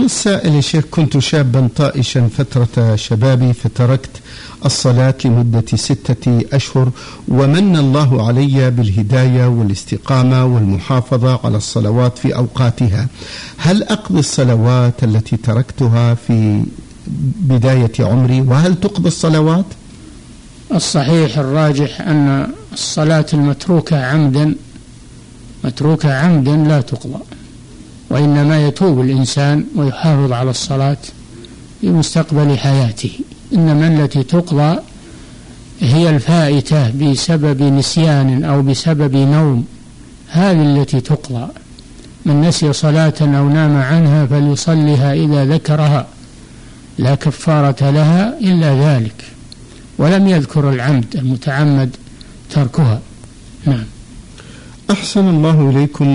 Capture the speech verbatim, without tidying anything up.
السائل: يا شيخ، كنت شابا طائشا فترة شبابي فتركت الصلاة لمدة ستة أشهر، ومن الله علي بالهداية والاستقامة والمحافظة على الصلوات في أوقاتها. هل أقضي الصلوات التي تركتها في بداية عمري، وهل تقضي الصلوات؟ الصحيح الراجح أن الصلاة المتروكة عمدا متروكة عمدا لا تقضى، وإنما يتوب الإنسان ويحافظ على الصلاة في مستقبل حياته. إنما التي تقضى هي الفائتة بسبب نسيان أو بسبب نوم، هذه التي تقضى. من نسي صلاة أو نام عنها فليصلها إذا ذكرها، لا كفارة لها إلا ذلك. ولم يذكر العمد المتعمد تركها. نعم. أحسن الله إليكم.